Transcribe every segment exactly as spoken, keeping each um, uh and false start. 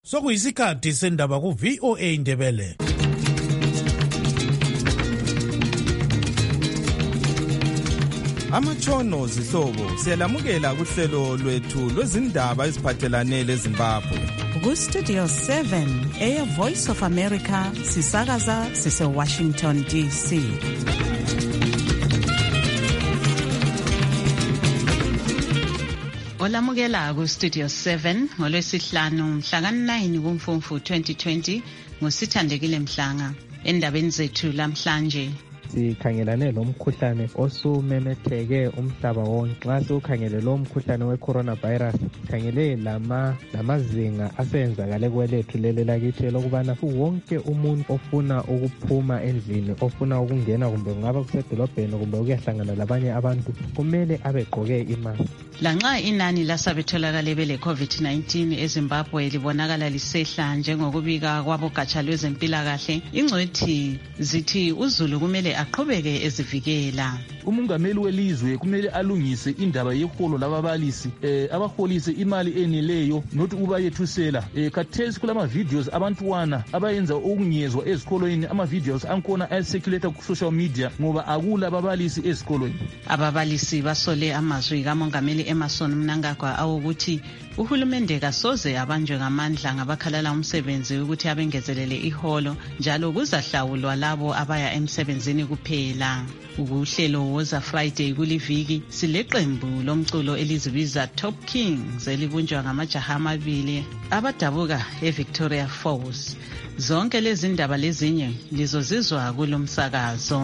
sokuyisikhathi sendaba ku V O A Ndebele. Amatshono zihlobo siyalamukela kuhlelo lwethu lwezindaba eziphathelane leZimbabwe. Ku Studio seven eya Voice of America sisakaza sise Washington D C. Olamukela ku Studio seven ngolwesihlanu mhla ka nine kuMfumfu twenty twenty ngosithandekile Mhlanga. Endabeni zethu lamhlanje sikhangelane lo mkhuhlane osumemetheke umhlaba wonke. Nxa sikhangele lo mkhuhlane we-coronavirus khangele lama lamazinga asenzakale kwelethu leli lakithi lokubana wonke umuntu ofuna ukuphuma endlini, ofuna ukungena kumbe kungaba kusedolobheni kumbe ukuyahlangana labanye abantu kumele abegqoke imask. Lanxa inani lasabetholakale bele COVID nineteen eZimbabwe libonakala lisehla njengokubika kwabogatsha lwezempilakahle, ingcwethi zithi uZulu kumele aqhubeke ezivikela. Umongameli welizwe kumele alungise indaba yeholo lababalisi, eh abaholise imali eneleyo not ubayethusela. Eh khathesi kulama videos abantwana abayenza ukungezwa ezikolweni, ama videos ankona ayicirculate ku social media ngoba akula ababalisi ezikolweni. Ababalisi basole amazwi kamongameli Emerson Mnangagwa awukuthi uhulumende kasoze abanjwe ngamandla ngabakhalala umsebenzi ukuthi abengezelele iholo, njalo kuzahlawulwa labo abaya emsebenzini kuphela. Ukuhlelo woza Friday kuliviki sileqembu lomculo elizibiza Top Kings elibunjwa ngamajaha amabili abadabuka eVictoria Falls. Zonke lezi ndaba lezinye lizozizwa kulomsakazo.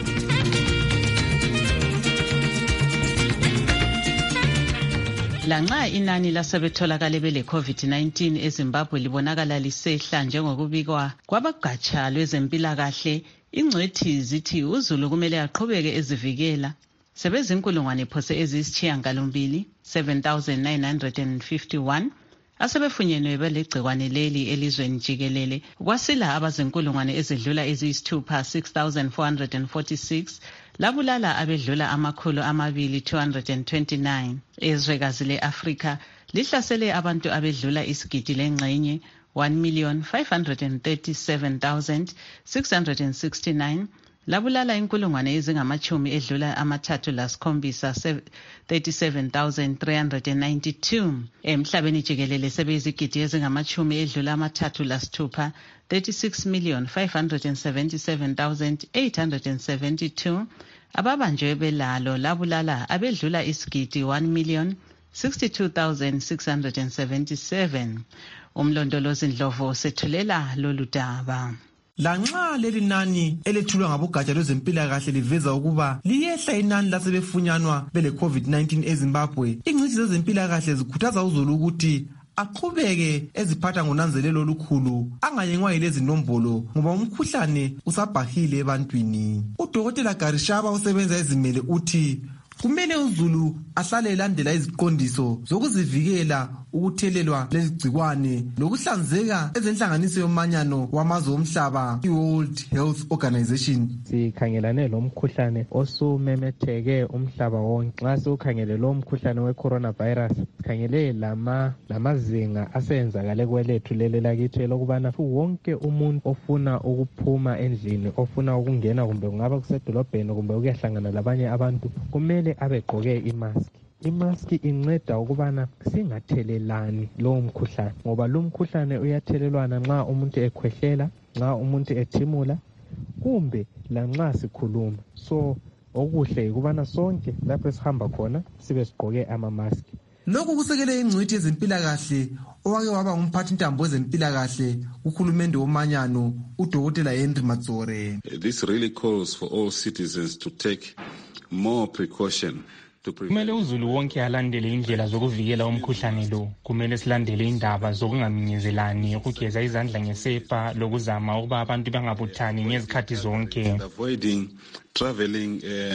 Lanxa inani lasebetholakale bele COVID nineteen eZimbabwe libonakala lisehla njengokubikwa kwabagatsha lwezempilakahle, ingcwethi zithi uZulu kumele aqhubeke ezivikela. Sebezinkulungwane phose ezisithiyangalombili seven thousand nine hundred fifty-one asebefunyenwe belegcikwane leli elizweni jikelele, kwasila abazinkulungwane ezidlula eziyisithupha six thousand four hundred forty-six, labulala abedlula amakhulu amabili two hundred twenty-nine. Ezwekazi le-Afrika lihlasele abantu abedlula isigidi lengxenye one million five hundred thirty-seven thousand six hundred sixty-nine, labulala inkulungwane ezingamachumi edlula amathathu lasikhombisa thirty-seven thousand three hundred ninety-two. Emhlabeni jikelele sebeyizigidi ezingamachumi edlula amathathu lasithupha thirty-six million five hundred seventy-seven thousand eight hundred seventy-two. Ababanjwe belalo labulala abedlula isigidi one million sixty-two thousand six hundred seventy-seven. Umlondolozi Ndlovu sethulela lolu daba. Lanxa leli nani elethulwa ngabogatsha lwezempilakahle liveza ukuba liyehla inani lasebefunyanwa bele COVID nineteen eZimbabwe, ingcitshi zezempilakahle zikhuthaza uZulu ukuthi aqhubeke eziphatha ngonanzelelo olukhulu, angayengwa yilezi nombolo ngoba umkhuhlane usabhahile ebantwini. UDokotela Garishaba osebenza ezimele uthi kumele uZulu ahlale elandela iziqondiso zokuzivikela ukuthelelwa lezigcikwane lokuhlanzeka ezenhlanganiso yomanyano wamazwe omhlaba iWorld Health Organization. Sikhangelane lo mkhuhlane osumemetheke umhlaba wonke. Nxa sikhangele lo mkhuhlane we-coronavirus khangele lama lamazinga asenzakale kwelethu leli lakithi lokubana wonke umuntu ofuna ukuphuma endlini, ofuna ukungena kumbe kungaba kusedolobheni kumbe ukuyahlangana labanye abantu kumele abegqoke imask. Imask inceda ukubana singathelelani lo mkhuhlane ngoba lo mkhuhlane uyathelelwana nxa umuntu ekhwehlela, nxa umuntu ethimula kumbe lanxa sikhuluma. So okuhle ukubana sonke lapho sihamba khona sibe sigqoke ama mask. Lokhu kusekele ingcwethi yezempilakahle owake waba ngumphathi ntambo wezempilakahle uhulumende womanyano uDokotela Henry Matsore. This really calls for all citizens to take more precaution. Kumele uZulu wonke alandele indlela zokuvikela umkhuhlane lo. Kumele silandele indaba zokungaminyezelani, ukugeza izandla ngesepa, lokuzama ukuba abantu bangabuthani ngezikhathi zonke. Avoiding traveling um,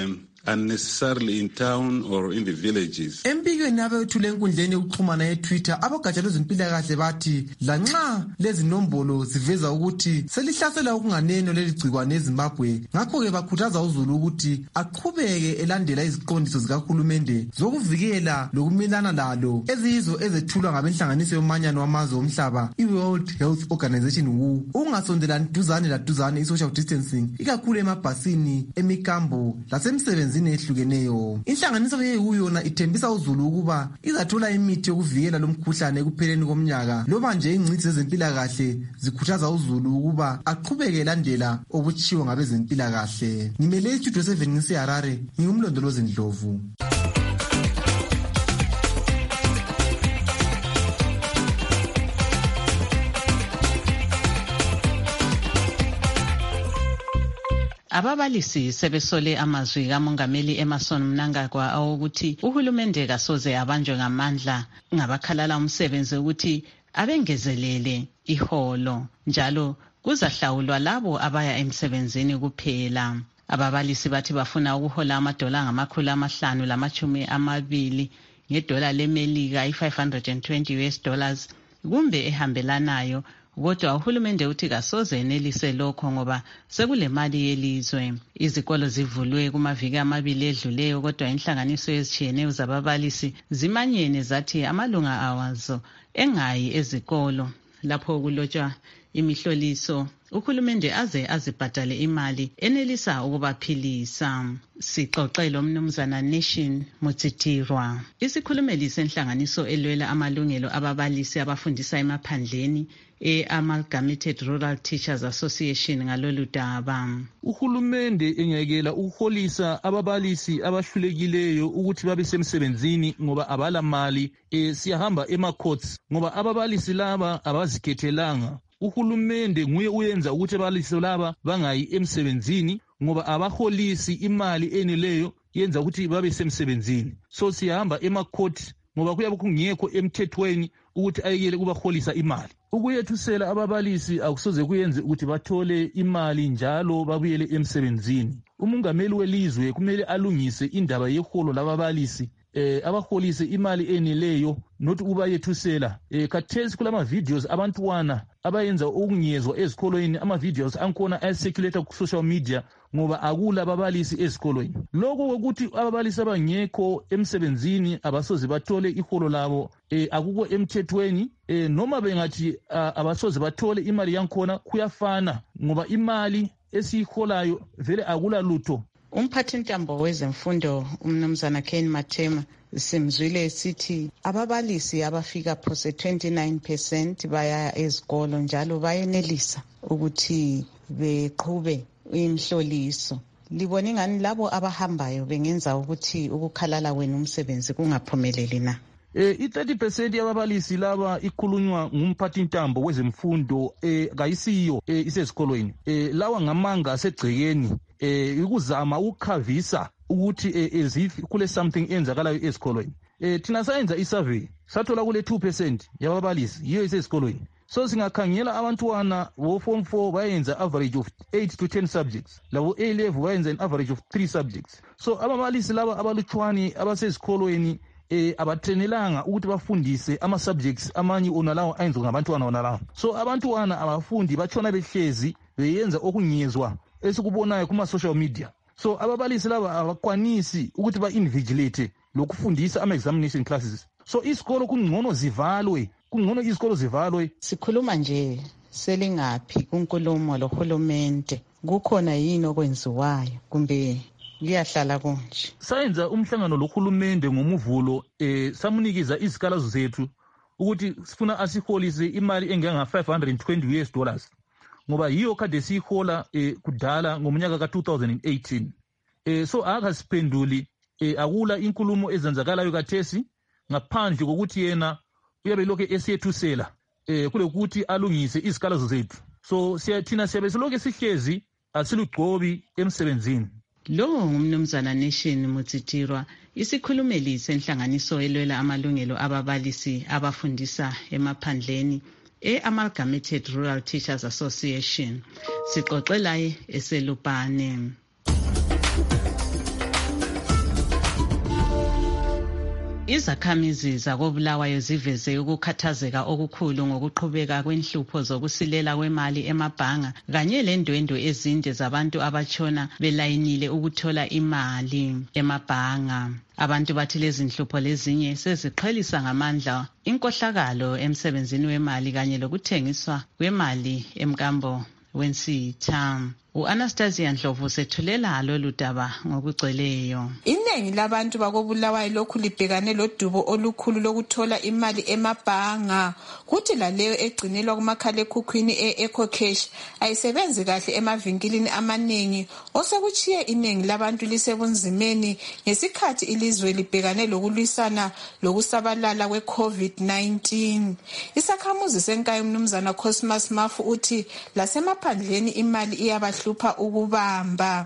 unnecessarily in town or in the villages. Empikweni abethule enkundleni yokuxhumana ye-Twitter abogatsha lwezempilakahle bathi lanxa lezi nombolo ziveza ukuthi selihlasela okunganeno leli gcikwane eZimbabwe, ngakho-ke bakhuthaza uzulu ukuthi aqhubeke elandela iziqondiso zikahulumende zokuvikela lokumelana lalo eziyizo ezethulwa ngabenhlanganiso yomanyano wamazwe omhlaba i-World Health Organization W H O, ukungasondelani duzane laduzane i-social distancing ikakhulu emabhasini, emikambo lasemsebenzini ehlukeneyo. Inhlanganiso ye-W H O yona ithembisa uzulu ukuba izathola imithi yokuvikela lo mkhuhlane ekupheleni komnyaka, loba nje ingcitshi zezempilakahle zikhuthaza uzulu ukuba aqhubeke elandela okutshiwo ngabezempilakahle. Ngimele istudio seven ngise-Harare, ngingumlondolozi Ndlovu. Ababalisi sebesole amazwi kaMongameli Emmerson Mnangagwa awukuthi uhulumende kasoze abanjwe ngamandla ngabakhalala umsebenzi ukuthi abengezelele iholo, njalo kuzahlawulwa labo abaya emsebenzini kuphela. Ababalisi bathi bafuna ukuhola amadola ngamakhulu amahlanu lamachumi amabili ngedola lemelika i-five hundred twenty U S dollars kumbe ehambelanayo, kodwa uhulumende uthi kasoze enelise lokho ngoba sekule mali yelizwe. Izikolo zivulwe kumaviki amabili edluleyo, kodwa inhlanganiso ezitshiyeneyo zababalisi zimanyene zathi amalunga awazo engayi ezikolo lapho kulotshwa imihloliso uhulumende aze azibhadale imali enelisa ukubaphilisa. Sixoxelo Mnumzana Nation Mutsitirwa, isikhulumeli senhlanganiso elwela amalungelo ababalisi abafundisa emaphandleni e-Amalgamated Rural Teachers Association ngalolu daba. Uhulumende engekela ukuholisa ababalisi abahlulekileyo ukuthi babe semsebenzini ngoba abala mali. E, siyahamba ema-courts ngoba ababalisi laba abazikhethelanga. Uhulumende nguye uyenza ukuthi ababalisi laba bangayi emsebenzini ngoba abaholisi imali eneleyo yenza ukuthi babe semsebenzini. So siyahamba ema-court ngoba kuyabe kungekho emthethweni ukuthi ayekele kubaholisa imali. Ukuyethusela ababalisi akusoze kuyenze ukuthi bathole imali njalo babuyele emsebenzini. Umongameli welizwe kumele alungise indaba yeholo lababalisi, eh abaholise imali eneleyo not ubayethusela. Eh khathesi kulama videos abantwana abayenza okungezwa ezikolweni, ama videos ankhona ayacirculate ku social media ngoba akula ababalisi ezikolweni. Lokho ukuthi ababalisi abangekho emsebenzini abasoze bathole iholo labo eh akuko emthethweni. Eh noma bengathi uh, abasoze bathole imali yankhona kuyafana ngoba imali esiyiholayo vele akula lutho. Umphathintambo wezemfundo umnumzana Ken Matema simzwile esithi ababalisi abafika phose twenty-nine percent baya ezikolo njalo bayenelisa ukuthi beqhube imhloliso. Libona ngani labo abahambayo bengenza ukuthi ukukhalala wena umsebenzi kungaphumeleli na? Eh i-thirty percent yababalisi laba ikhulunywa ngumphathintambo wezemfundo eh kayisiyo eh isesikolweni. Eh lawa ngamanga asegcekeni eh ukuzama ukukhavisa ukuthi eh, as if kule something enzakalayo esikolweni. Eh thina sayenza isurvey sathola kule two percent yababalisi yiyo isesikolweni. So singakhangela abantwana bo form four bayenza average of eight to ten subjects, labo A level bayenza an average of three subjects. So ababalisi laba abaluchwani abasesikolweni eh abatrenelanga ukuthi bafundise ama subjects amanye onalawo ayenziwa ngabantwana onalawo. So abantwana abafundi batshona behlezi beyenza okungezwa esikubonayo kuma social media. So ababalisi laba abakwanisi ukuthi ba invigilate lokufundisa ama examination classes. So isikolo kungcono zivalwe, kungcono isikolo zivalwe. Sikhuluma nje selingaphi kunkulumo lohulumende, kukhona yini okwenziwayo kumbe liyahlala konje? Sayenza umhlangano lohulumende ngomuvulo eh samunikiza izikalazo zethu ukuthi sifuna asiholise imali engenga five hundred twenty U S dollars ngoba yiyo kade sihola eh kudala ngomnyaka ka two thousand eighteen. Eh so akasiphenduli eh akula inkulumo ezenzakalayo kathesi ngaphandle kokuthi yena uyabe lokho esiyethusela eh kule ukuthi alungise izikalazo zethu. So siyathina siyabe siloke sihlezi asilugcobi emsebenzini. Lo ngumnumzana Nation Mutsitirwa, isikhulumeli senhlanganiso elwela amalungelo ababalisi abafundisa emaphandleni e-Amalgamated Rural Teachers Association. Sixoxelaye eselupane. Izakhamizi zakoBulawayo ziveze ukukhathazeka okukhulu ngokuqhubeka kwenhlupho zokusilela kwemali emabhanga kanye lendwendwe ezinde zabantu abatshona belayinile ukuthola imali emabhanga. Abantu bathi lezi nhlupho lezinye seziqhelisa ngamandla inkohlakalo emsebenzini wemali kanye lokuthengiswa kwemali emkambo wensitha. U-Anastasia Ndlovu sethulela lolu daba ngokugcweleyo. Iningi labantu bakoBulawayo lokhu libhekane lodubo olukhulu lokuthola imali emabhanga. Kuthi laleyo egcinelwa kumakhalekhukhwini e-EcoCash ayisebenzi kahle emavinkilini amaningi osekuchiye iningi labantu lisebunzimeni ngesikhathi ilizwe libhekane lokulwisana lokusabalala kwe-COVID nineteen. Isakhamuzi senkayi umnumzana Cosmas Mafu uthi lasemaphandleni imali iyabahlu hlupha ukubamba.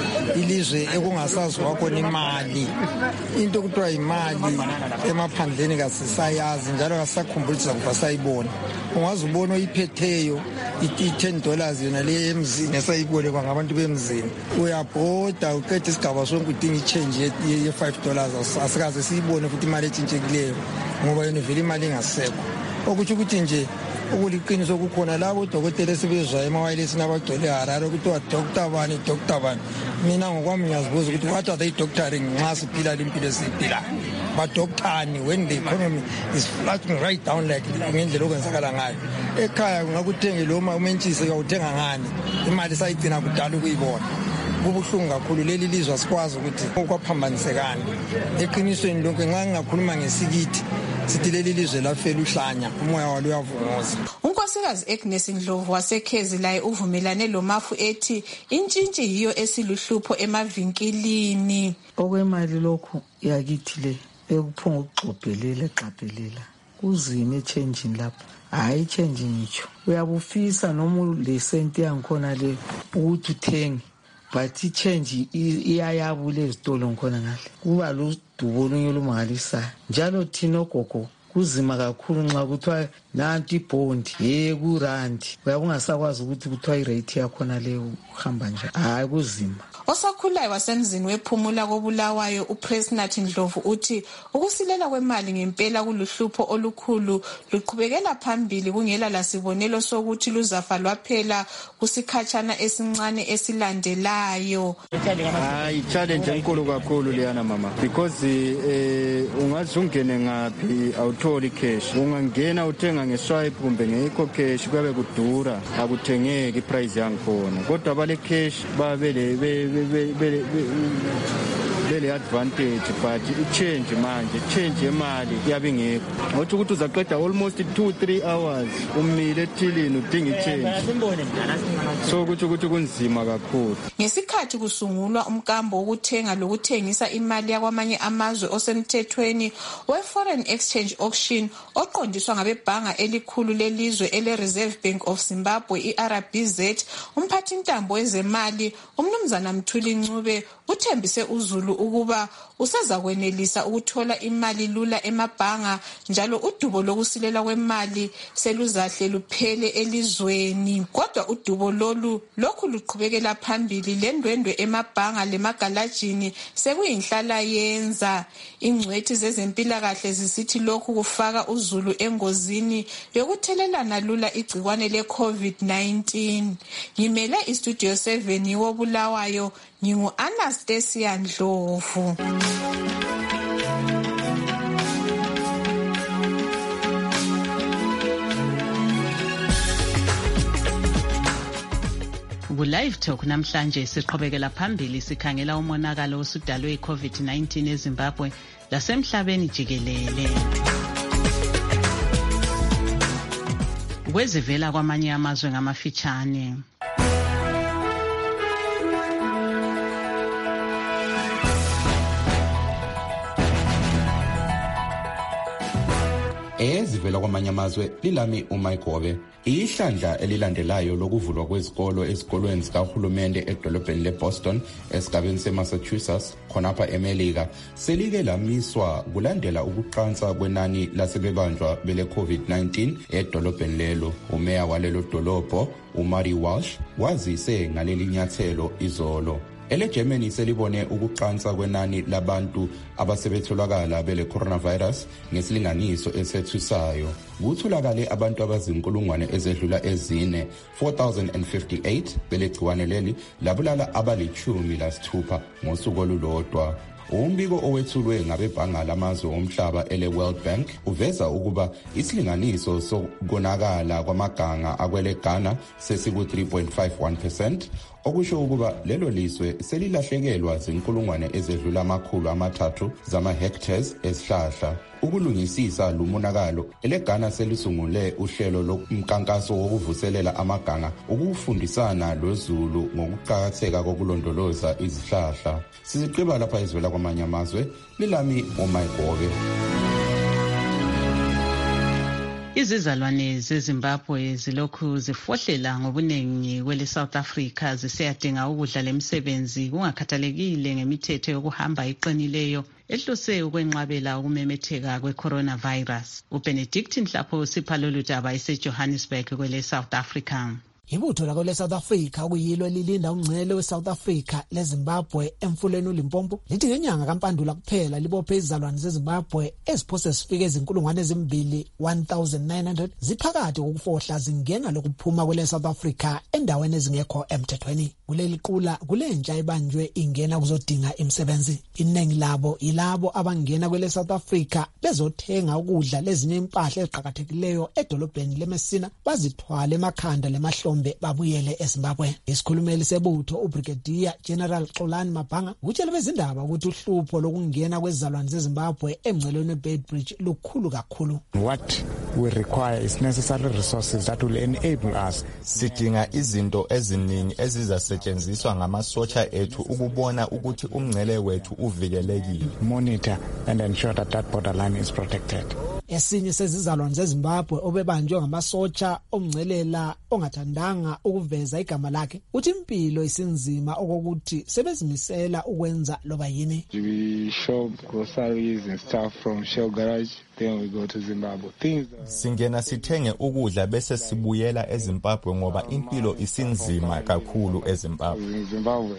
Ilizwe ekungasaziwa khona imali, into kuthiwa imali emaphandleni kasisayazi njalo kasakhumbuli kuba sayibona. Ungaze ubone oyiphetheyo ithi ten dollars yona le emzini esayibolekwa ngabantu bemzini. Uyabhoda uqeda isigaba sonke udinga ichange ye five dollars asikaze siyibone futhi imali etshintshekileyo ngoba yona vele imali ingasekho. Okuthi ukuthi nje ukuliqiniso kukhona labo odokotela esibezwa emawayilesini abagcwele Harare kuthiwa doctor bani doctor bani. Mina ngokwami ngiyazibuza ukuthi what are they doctoring nxa siphila impilo esiphilayo. Badoctorani when the economy is flattening right down like ngendlela okwenzakala ngayo. Ekhaya kungakuthenge lo umentshise uyawuthenga ngani imali sayigcina kudala ukuyibona. Kubuhlungu kakhulu leli lizwe asikwazi ukuthi okwaphambanyisekani. Eqinisweni lonke nxa ngingakhuluma ngesikithi sithi leli lizwe lafela uhlanya umoya walo uyavunguza. Unkosikazi Agnes Ndlovu wasekhezi laye uvumelane lo Mafu ethi intshintshi yiyo esiluhlupho emavinkilini. Okwemali lokhu yakithi le ekuphunga ukugxobhelela exabhelela kuzime echangeini lapha. Hayi change ngitsho uyabufisa noma le senti yangikhona le ukuthi uthenge but i-change iyayabula ezitolo ngikhona ngale. Kuba lo dubo olunye olumangalisayo njalo thina ogogo kuzima kakhulu nxa kuthiwa nanti ibond ye kurandi uyakungasakwazi ukuthi kuthiwa irate yakhona leyo uhamba nje. Hayi kuzima. Osakhulayo wasemzini wephumula koBulawayo uPresnat Ndlovu uthi ukusilela kwemali ngempela kuluhlupho olukhulu luqhubekela phambili kungela lasibonelo sokuthi luzafa lwaphela kusikhatshana esincane esilandelayo. Hayi challenge enkulu kakhulu leyana mama because eh ungazungene ngapi awutholi cash. Ungangena uthenga ngeswipe kumbe ngeEcoCash kuyabe kudura akuthengeki iprice yangikhona kodwa abale cash babele bele bele advantage but i-change manje change yemali iyabe ngekho ngothi ukuthi uzaqeda almost two three hours umile ethilini udinga i-change so ukuthi ukuthi kunzima kakhulu. Ngesikhathi kusungulwa umkambo wokuthenga lokuthengisa imali yakwamanye amazwe osemthethweni we-foreign exchange auction oqondiswa ngabebhanga elikhulu lelizwe ele-Reserve Bank of Zimbabwe i-R B Z, umphathintambo wezemali umnumzana Mthuli Ncube uthembise uZulu ukuba usezakwenelisa ukuthola imali lula emabhanga njalo udubo lokusilela kwemali seluzahle luphele elizweni. Kodwa udubo lolu lokhu luqhubekela phambili lendwendwe emabhanga lemagalajini sekuyinhlala yenza. Ingcwethi zezempilakahle zisithi lokhu kufaka uZulu engozini yokuthelelana lula igcikwane le-COVID nineteen. Ngimele istudio seven woBulawayo ngingu Anastasia Ndlovu. Ku-Live Talk namhlanje siqhubekela phambili sikhangela umonakalo osudalwe i-COVID nineteen eZimbabwe lasemhlabeni jikelele. Kwezivela kwamanye amazwe ngamafitshane. Ezivela kwamanye amazwe lilami uMayigobe. Ihlandla elilandelayo lokuvulwa kwezikolo ezikolweni zikahulumende edolobheni leBoston esigabeni seMassachusetts khonapha eMelika selike lamiswa kulandela ukuqansa kwenani lasebebanjwa bele COVID nineteen edolobheni lelo. Umeya walelo dolobho uMary Walsh wazise ngaleli nyathelo izolo. EleGermany selibone ukuqansa kwenani labantu abasebetholakala bele coronavirus ngesilinganiso esethusayo. Kutholakale abantu abazinkulungwane ezedlula ezine four thousand fifty-eight bele gciwane leli labulala abalichumi lasithupha ngosuku olulodwa. Umbiko owethulwe ngabebhanga lamazwe omhlaba ele World Bank uveza ukuba isilinganiso sokonakala kwamaganga akwele Ghana sesiku three point five one percent, okusho ukuba lelo liswe selilahlekelwa zinkulungwane ezedlula amakhulu amathathu zama hectares esihlahla. Ukulungisisa lumonakalo, eleGhana selisungule uhlelo lomkankaso wokuvuselela amaganga ukufundisana lozulu ngokuqhakatheka kokulondoloza izihlahla. Siziqiba lapha izwela kwamanye amazwe, lilami uMayigobe. Izizalwane zeZimbabwe zilokhu zifohlela ngobuningi kwele South Africa zisiyadinga ukudla lemisebenzi kungakhathalekile ngemithetho yokuhamba iqinileyo ehlose ukwenqabela ukumemetheka kwe-coronavirus. uBenedict Nhlapho sipha lolu daba eseJohannesburg kwele South Africa. Ibutho lakho South Africa kuyilo lilinda umngcele we-South Africa leZimbabwe emfuleni uLimpopo lithi ngenyanga kaMpandula kuphela libophe izizalwane zeZimbabwe eziphose zifike ezinkulungwane ezimbili one thousand nine hundred ziphakathi kokufohla zingena lokuphuma kwele South Africa endaweni ezingekho emthethweni. Kuleli qula kulentsha ibanjwe ingena kuzodinga imisebenzi. Iningi labo yilabo abangena kwele South Africa bezothenga ukudla lezinye impahla eziqhakathekileyo edolobheni leMessina bazithwala emakhanda lemahlombe babuyele eZimbabwe. Isikhulumeli sebutho uBrigadier General Xolani Mabhanga utshele bezindaba ukuthi uhlupho lokungena kwezizalwane zeZimbabwe emngcelweni weBeitbridge lukhulu kakhulu. What we require is necessary resources that will enable us. Sidinga izinto eziningi ezizasetshenziswa ngamasotsha ethu ukubona ukuthi umngcele wethu uvikelekile. Monitor and ensure that that borderline is protected. Esinye sezizalwane zeZimbabwe obebanjwe ngamasotsha omngcelela ongathandanga ukuveza igama lakhe uthi impilo isinzima okokuthi sebezimisela ukwenza loba yini. We shop groceries and stuff from Shell Garage, then we go to Zimbabwe. Things singena sithenge ukudla bese sibuyela eZimbabwe ngoba impilo isinzima kakhulu eZimbabwe. Zimbabwe,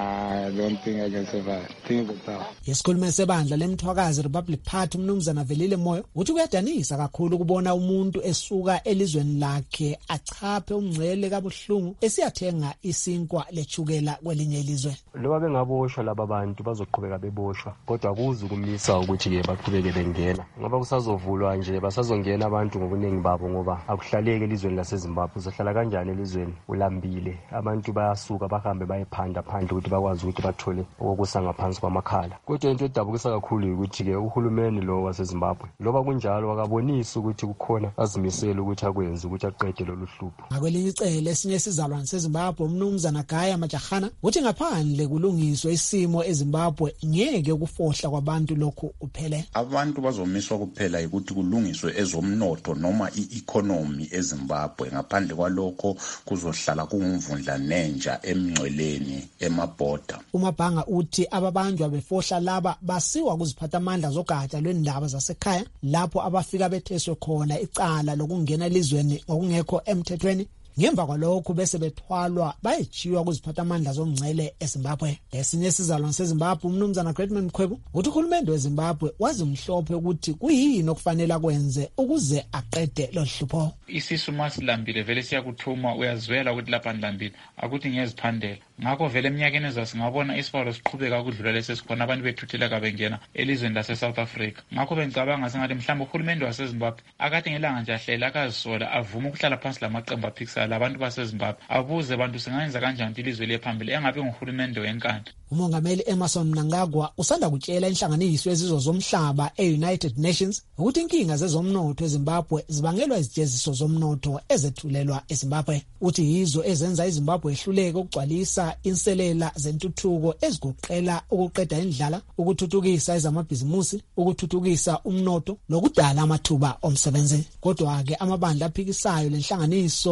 I don't think I can survive. Things are tough. Yesikhulume sebandla lemthwakazi Republic Party umnumzana Velile Moyo uthi kuyadanisa kakhulu ukubona umuntu esuka elizweni lakhe achaphe umngcele kabuhlungu esiyathenga isinkwa lechukela kwelinye ilizwe. Loba bengaboshwa laba bantu bazoqhubeka beboshwa kodwa kuzukumisa ukuthi ke baqhubeke bengena ngoba kusazovulwa nje basazongena abantu ngobuningi babo ngoba akuhlaleke elizweni laseZimbabwe. Uzohlala kanjani elizweni ulambile? Abantu bayasuka bahambe bayephanda phandle ukuthi bakwazi ukuthi bathole okusa ngaphansi kwamakhala. Kodwa into edabukisa kakhulu ukuthi ke uhulumeni lo waseZimbabwe loba kunjalo akabonisi ukuthi kukhona azimisela ukuthi akwenze ukuthi aqede lolu hlupho. Ngakwelinye icele esinye isizalwane seZimbabwe umnumzana Gaya Majahana uthi ngaphandle kulungiswe isimo eZimbabwe ngeke ukufohla kwabantu lokhu kuphele. Abantu bazomiswa kuphela ukuthi kulungiswe ezomnotho noma i-economy eZimbabwe. Ngaphandle kwalokho kuzohlala kungumvundla nenja emngceleni emabhoda. uMabhanga uthi ababanjwa befohla laba basiwa kuziphatha amandla zogatsha lwendaba zasekhaya lapho abafika betheswe khona icala lokungena elizweni ngokungekho emthethweni. Ngemva kwalokho bese bethwalwa bayichiwa kuziphatha amandla zomngcele eZimbabwe. Esinye isizalwane seZimbabwe umnumzana Greatman Mkhwebo uthi uhulumende weZimbabwe wazimhlophe ukuthi kuyini okufanele akwenze ukuze aqede lo hlupho. Isisu masilambile vele siyakuthuma uyazwela ukuthi lapha ndilambile akuthi ngiyaziphandela. Ngakho vele eminyakeni ezasingabona isifaro siqhubeka ukudlula lesesikhona abantu bethutheleka bengena elizweni lase South Africa. Ngakho bengicabanga sengathi mhlawumbe uhulumende waseZimbabwe akade ngelanga nje ahlela akazisola avuma ukuhlala phansi lamaqembu aphikisana labantu baseZimbabwe abuze abantu singayenza kanjani ilizwe lephambili engabe nguhulumende wenkandla. Umongameli Emerson Mnangagwa usanda kutshela inhlanganiso ezizwe zomhlaba e-United Nations ukuthi inkinga zezomnotho eZimbabwe zibangelwa izijeziso zomnotho ezethulelwa eZimbabwe. Uthi yizo ezenza iZimbabwe ehluleke ukugcwalisa inselela zentuthuko ezigoqela ukuqeda indlala, ukuthuthukisa ezamabhizimusi, ukuthuthukisa umnotho nokudala amathuba omsebenzi. Kodwa ke amabandla aphikisayo lenhlanganiso zenhlanganiso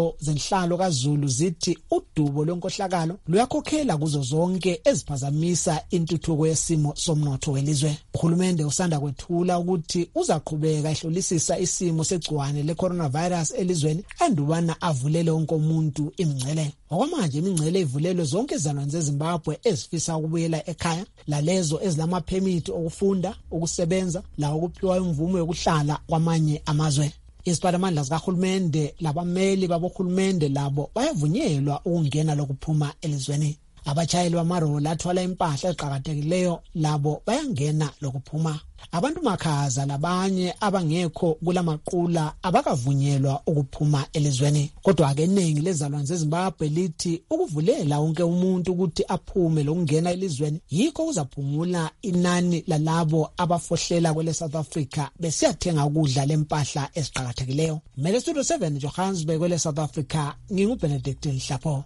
zezenhlalo kaZulu zithi udubo lwenkohlakalo luyakhokhela kuzo zonke eziphazamisa intuthuko yesimo somnotho welizwe. Uhulumende usanda kwethula ukuthi uzaqhubeka ehlolisisa isimo segciwane le-coronavirus elizweni andubana avulele wonke umuntu imingcele. Okwamanje imingcele ivulelwe zonke izizalwane zeZimbabwe ezifisa ukubuyela ekhaya, lalezo ezilamaphemithi okufunda, ukusebenza, lawo ukuphiwa imvumo yokuhlala kwamanye amazwe. Iziphathimandla zikahulumende labameli babohulumende labo bayavunyelwa ukungena lokuphuma elizweni. Abachayeli bamaroli athwala impahla eqhakathekileyo labo bayangena lokuphuma. Abantu makhaza labanye abangekho kulamaqula abakavunyelwa ukuphuma elizweni. Kodwa ke iningi lezizalwane zeZimbabwe lithi ukuvulela wonke umuntu ukuthi aphume lokungena elizweni yikho kuzaphumula inani lalabo abafohlela kwele South Africa besiyathenga ukudla lempahla esiqhakathekileyo. Mele Studio seven Johannesburg kwele South Africa, nginguBenedict Nhlapho.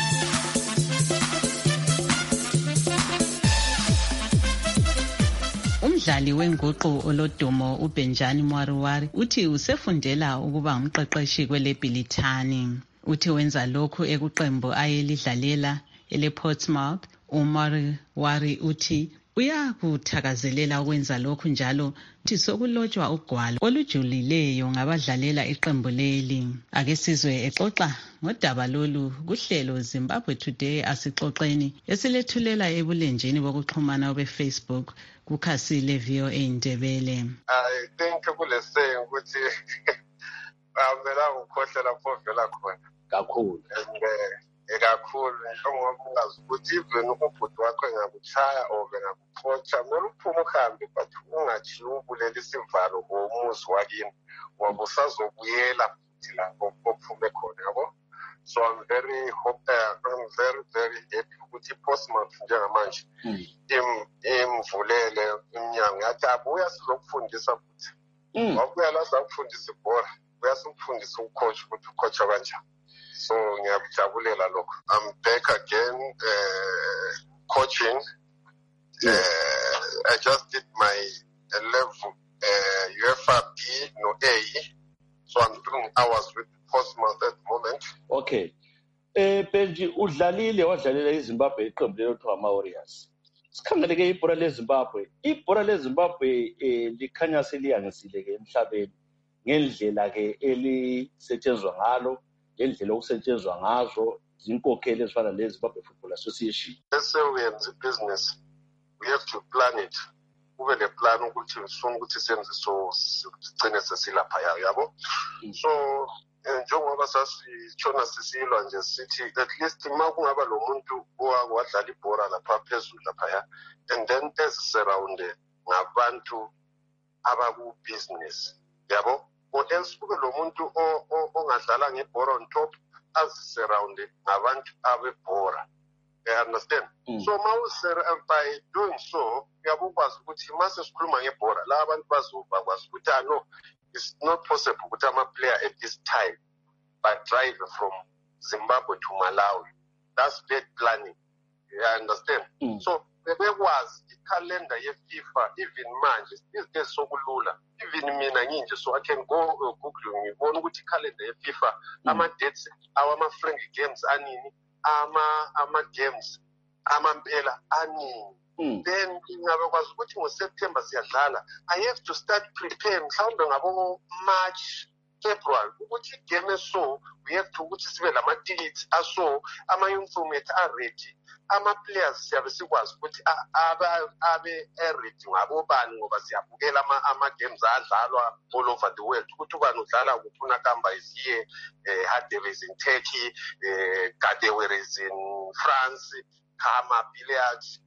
Umdlali wenguqu olodumo uBenjani Mwariwari uthi usefundela ukuba ngumqeqeshi kweleBilitani. Uthi wenza lokhu ekuqembu ayelidlalela elePortsmouth. uMwariwari uthi uyakuthakazelela ukwenza lokhu njalo uthi sokulotshwa ugwalo olujulileyo ngabadlalela iqembu leli. Ake sizwe exoxa ngodaba lolu kuhlelo Zimbabwe Today asixoxeni esilethulela ebulenjini bokuxhumana beFacebook kukhasi le-V O A Ndebele. I think kulesaying ukuthi avela ukukhohlela povela khona kakhulu kakhulu njengoba ungazi ukuthi even ubhuti wakho engakuchaya or bengakuphoxa kumele uphume uhambe but ungathi ubulela isivalo ngomuzi wakini ngoba usazobuyela futhi lapho ophume khona yabo. So I'm very hope uh, I'm very very happy ukuthi iPortsmouth njengamanje imvulele iminyango yathi abuya sizokufundisa futhi. Wabuya la sizokufundisa ibhola, uyasifundisa ucoach ukuthi ucoach kanjani. So ngiyakujabulela lokho. I'm back again uh, coaching. Uh, I just did my level uh, U F R B no A. So I'm doing hours with Portsmouth at the moment. Okay. Eh Benji udlalile wadlalela iZimbabwe iqembu lelo ama Warriors. Sikhangeleke ibhola leZimbabwe. Ibhola leZimbabwe eh likhanya seliyangisile ke emhlabeni ngendlela ke elisetshenzwa ngalo, ngendlela okusetshenzwa ngazo zinkokheli ezifana leZimbabwe Football Association. Let's say we are in business. We have to plan it. Ube le plan ukuthi ufuna ukuthi senze so sigcine sesilapha yabo. So njengoba sasitshona sisilwa nje sithi at least makungaba lo muntu owadlala ibhola lapha phezulu lapha and then ezisurrounded ngabantu abaku business yabo, or else kube lo muntu ongadlala ngebhola on top azisurrounded ngabantu abebhola. I understand. Mm. So by doing so, uyabukwazi ukuthi mase sikhuluma ngebhola la abantu bazoba kwazi ukuthi ah no, it's not possible ukuthi ama player at this time but drive from Zimbabwe to Malawi. That's bad planning. I understand. Mm. So bekwazi i-calendar ye-FIFA even manje these days sokulula. Even mina nginje so I can go uh, Google ngibona ukuthi i-calendar ye-FIFA mm. ama dates awama friendly games anini ama ama games amampela aningi. Mm. Then ingabe kwazi ukuthi ngoSeptember siyadlala. I have to start preparing mhlawumbe ngabo March February ukuthi game so we have to ukuthi sibe lama tickets aso ama uniform are ready, ama players siyabe sikwazi ukuthi abe abe ready ngabo bani ngoba siyabukela ama ama games adlalwa all over the world ukuthi ubani udlala kuphuna kamba isiye eh Hadebe is in Turkey, eh Kadewer is in France, Kama Billiards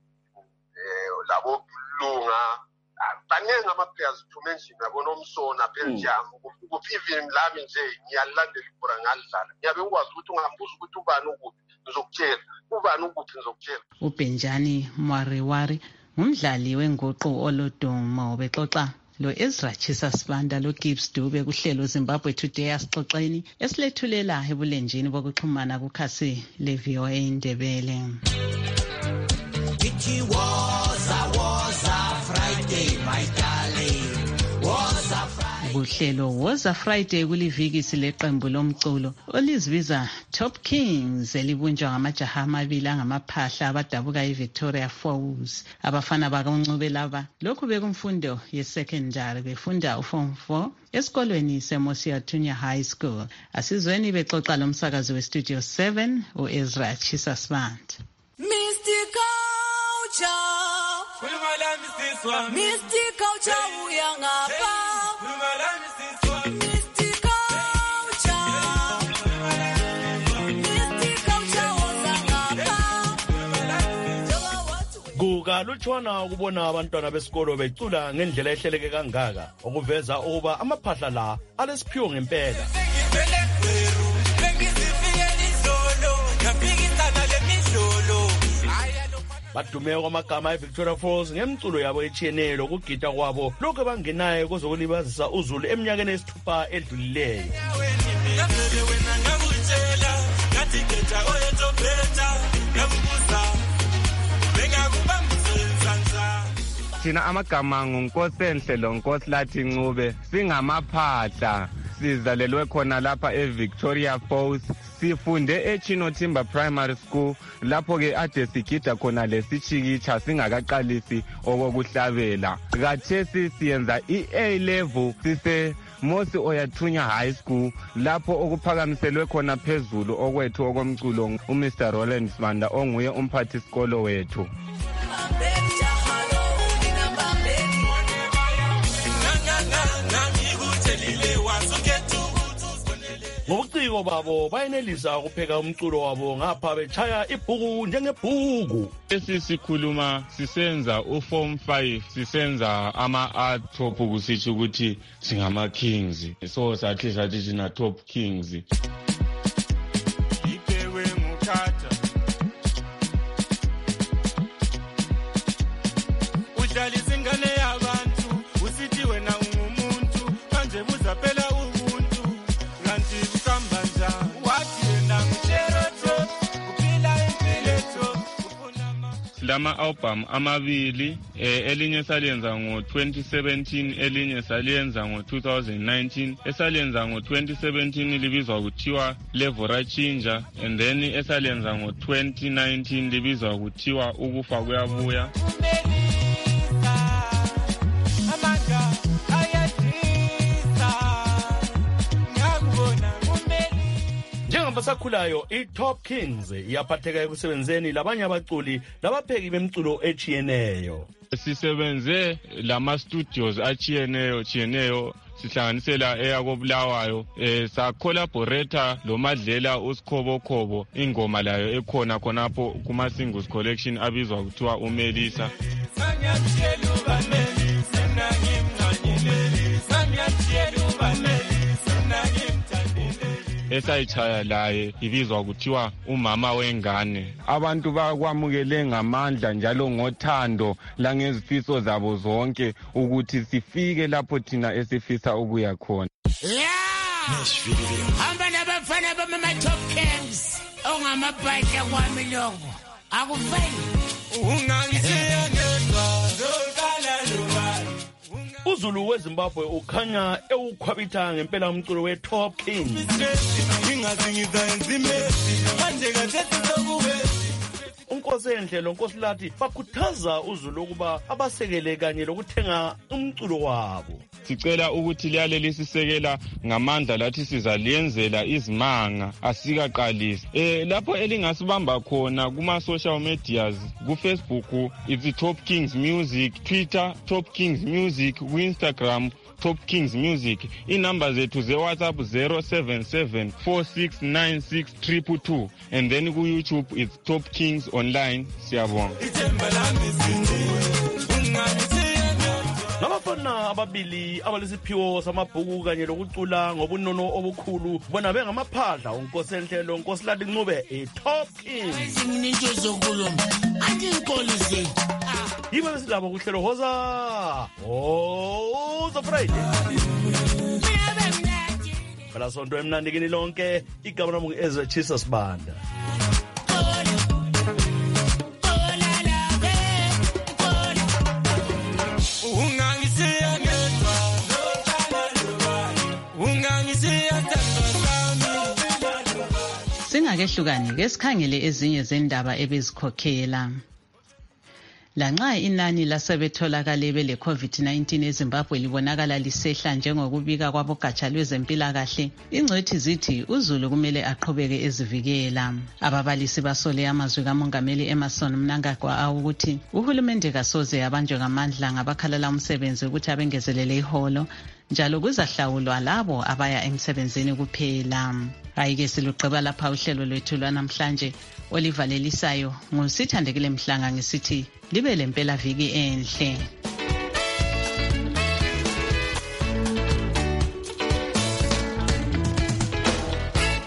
eh labo lunga baningi ama players to mention yabona umsona Belgium kuphi even lami nje ngiyalandela ibhola ngalidlala ngiyabe ngikwazi ukuthi ungambuza ukuthi ubani ukuphi ngizokutshela ubani ukuphi ngizokutshela. uBenjani Mwariwari ngumdlali wenguqu olodumo bexoxa lo Ezra Chisa Sibanda lo Gibbs Dube kuhlelo Zimbabwe Today asixoxeni esilethulela ebulenjini bokuxhumana kukhasi le-V O A Ndebele. It was a was a Friday, my darling. Was a Friday. kuhlelo Woza Friday kuliviki sileqembu lomculo olizibiza Top Kings elibunjwa ngamajaha amabili angamaphahla abadabuka eVictoria Falls. Abafana bakaNcube laba lokhu bekumfundo ye-secondary befunda uform four esikolweni seMosia Junior High School. Asizweni bexoxa lomsakazi westudio seven uEzra Chisasband. Mystic culture, Mystic culture uyangapha. Mystic culture, Mystic culture uzangapha. Kuka lutshwana ukubona abantwana besikolo becula ngendlela ehleleke kangaka okuveza ukuba amaphahla la alesiphiwo ngempela. Badume kwamagama eVictoria Falls ngemculo yabo etshiyeneyo lokugida kwabo lokho bangenayo kozokulibazisa uZulu eminyakeni esithupha edlulileyo. Thina amagama nguNkosenhle loNkosilathi Ncube singamaphahla sizalelwe khona lapha eVictoria Falls. Sifunde eChino Timber Primary School lapho ke ade sigida khona lesichikicha singakaqalisi okokuhlabela. Kathesi siyenza i-A level sise Mosi Oyathunya High School lapho okuphakamiselwe khona phezulu okwethu okomculo uMr Roland Smanda onguye umphathi sikolo wethu. Ngobuciko babo bayenelisa ukupheka umculo wabo ngapha bechaya ibhuku njengebhuku. Esi sikhuluma sisenza uform five sisenza ama-art top kusitsho ukuthi singama kings, so sathi sathi thina top kings. Ipewe mukhatha udlalisa ingane yabantu usithi wena ungumuntu manje buzaphela ubuntu kanti buhamba njani wathi wena ngitherotho uphila impilo lama album amabili eh, elinye saliyenza ngo twenty seventeen elinye saliyenza ngo two thousand nineteen esaliyenza ngo twenty seventeen libizwa kuthiwa Levora Chinja and then esaliyenza ngo twenty nineteen libizwa kuthiwa ukufa kuyabuya. Basakhulayo i-Top Kings iyaphatheka ekusebenzeni labanye abaculi labapheki bemculo echiyeneyo. Sisebenze lama studios achiyeneyo chiyeneyo sihlanganisela eyakobulawayo eh sa collaborator lo Madlela uSikhobokhobo ingoma layo ekhona khonapho kuma singles collection abizwa kuthiwa uMelisa. Esayichaya laye ibizwa kuthiwa umama wengane. Abantu bakwamukele ngamandla njalo ngothando langezifiso zabo zonke ukuthi sifike lapho thina esifisa ukuya khona. Yeah! Hamba nabafana bama Top Kings ongamabhayisha kwami lokho. Akufeni. Ungangiseya ngedwa zokala lobani. uZulu weZimbabwe ukhanya ewukhwabitha ngempela umculo weTop Kings. uNkosenhle loNkosilathi bakhuthaza uZulu ukuba abasekele kanye lokuthenga umculo wabo. Sicela ukuthi liyale lisisekela ngamandla lathi sizaliyenzela izimanga asikaqalisi. Eh lapho elingasibamba khona kuma social medias ku Facebook it's Top Kings Music, Twitter Top Kings Music, ku Instagram Top Kings Music. Inumber zethu ze WhatsApp zero seven seven four six nine six two two two and then ku YouTube it's Top Kings Online. Siyabonga. Nabafana ababili abalesiphiwo samabhuku kanye lokucula ngobunono obukhulu bona bengamaphahla uNkosenhle loNkosilathi Ncube iTop Kings. Ngininto zokuluma angingkolise. Yiba besilabo kuhlelo Woza Woza Friday. Bala sonto emnandi kini lonke igama lami ngiEzra Chisasbanda. Ungangiseya ngedwa Singakehlukani ke sikhangele ezinye zendaba ebezikhokhela. Lanxa inani lasebetholakale bele COVID nineteen eZimbabwe libonakala lisehla njengokubika kwabogatsha lwezempilakahle, ingcwethi zithi uZulu kumele aqhubeke ezivikela. Ababalisi basole amazwi kaMongameli Emmerson Mnangagwa ukuthi uhulumende kasoze abanjwe ngamandla ngabakhalala umsebenzi ukuthi abengezelele iholo, njalo kuzahlawulwa labo abaya emsebenzini kuphela. Ayike silugqiba lapha uhlelo lwethu lwanamhlanje olivalelisayo ngusithandekile Mhlanga ngisithi libe lempela viki enhle.